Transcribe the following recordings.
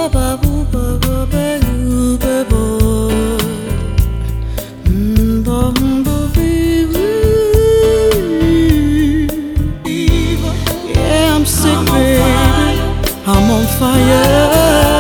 Yeah, I'm sick, baby. I'm on fire.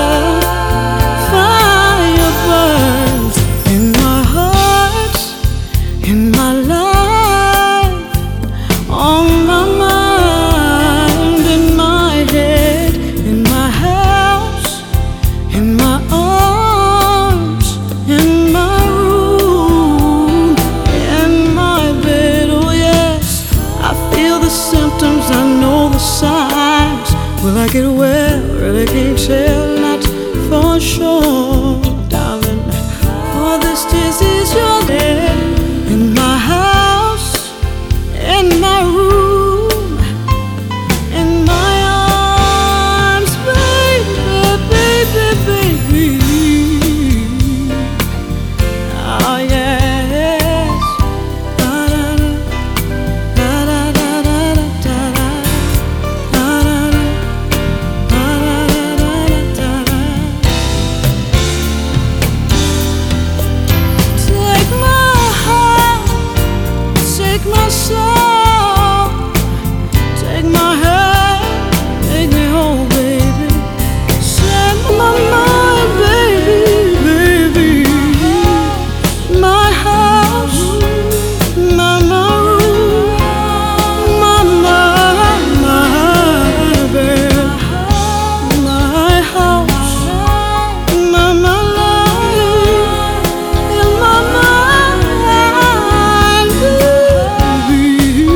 Fire burns in my heart, in my life, on my mind, in my head, in my house, in my arms, in my room, in my bed. Oh yes, I feel the symptoms, I know the signs. Will I get well? Really can't tell, not for sure, darling. For this disease you're there, in my house, in my room, in my arms, baby, baby, baby. Oh yes. Da da da da da da da da da. Take my heart, take my soul, take my hand, take me home, baby. Set my mind, baby, baby. My house, my room, my bed, my house, my life, in my mind, baby.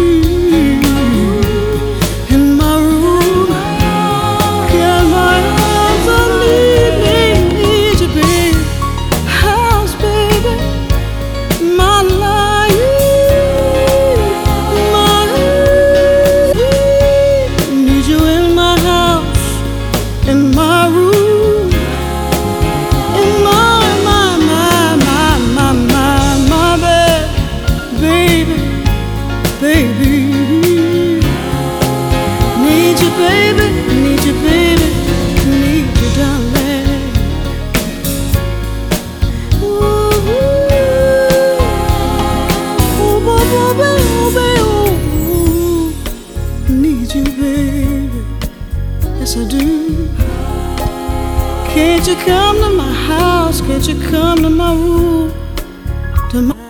In my room, get my arms, I need you, baby. House, baby, my life, need you in my house, in my room, in my bed, baby, baby. Need you, baby, need you, baby, need you, darling. Ooh, ooh, need you, baby. Yes, I do. Can't you come to my house? Can't you come to my room? To my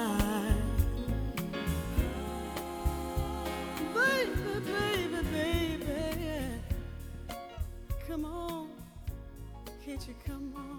baby, baby, baby. Come on. Can't you come on?